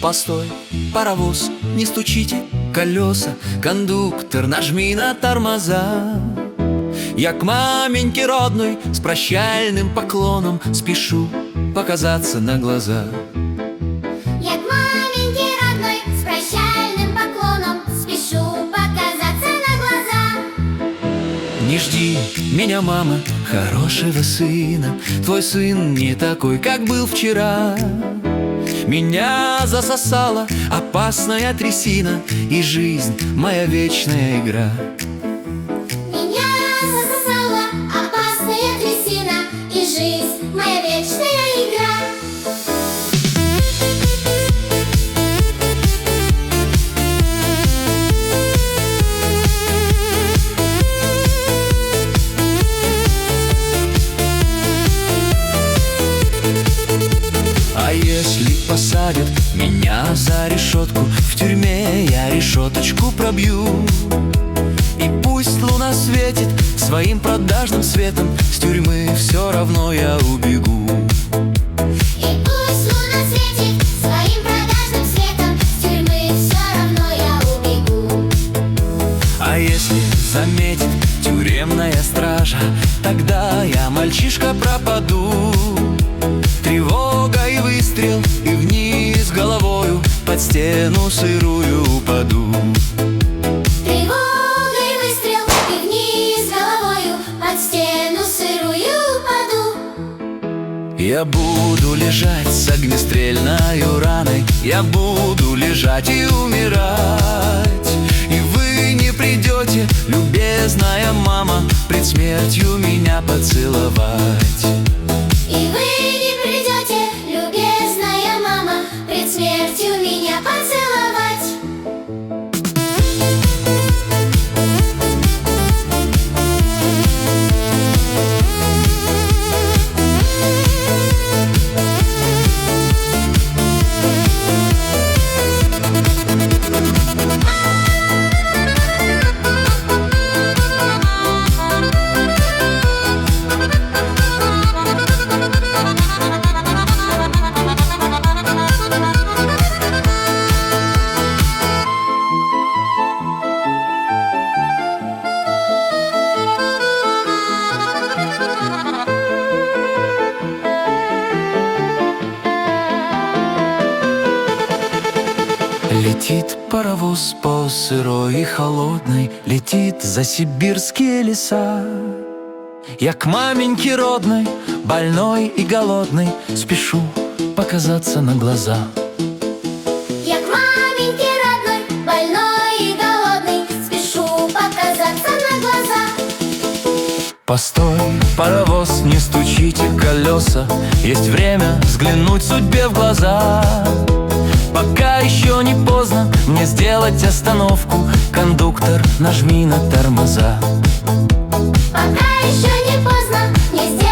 Постой, паровоз, не стучите колеса, кондуктор, нажми на тормоза. Я к маменьке родной с прощальным поклоном спешу показаться на глаза. Я к маменьке родной с прощальным поклоном спешу показаться на глаза. Не жди меня, мама, хорошего сына. Твой сын не такой, как был вчера. Меня засосала опасная трясина, и жизнь моя вечная игра. Меня засосала опасная трясина, и жизнь моя вечная игра. А если посадят меня за решетку, в тюрьме я решеточку пробью. И пусть луна светит своим продажным светом, с тюрьмы все равно я убегу. И пусть луна светит своим продажным светом, с тюрьмы все равно я убегу. А если заметит тюремная стража, тогда я, мальчишка, пропаду. Тревога и выстрел, и вниз головою под стену сырую упаду. Тревога и выстрел, и вниз головою под стену сырую упаду. Я буду лежать с огнестрельною раной, я буду лежать и умирать. И вы не придете, любезная мама, пред смертью меня поцеловать. И вы не придете, любезная мама, пред смертью меня поцеловать. Летит паровоз по сырой и холодной, летит за сибирские леса. Я к маменьке родной, больной и голодной, спешу показаться на глаза. Я к маменьке родной, больной и голодной, спешу показаться на глаза. Постой, паровоз, не стучите колеса, есть время взглянуть судьбе в глаза. Пока еще не поздно мне сделать остановку, кондуктор, нажми на тормоза. Пока еще не поздно мне сделать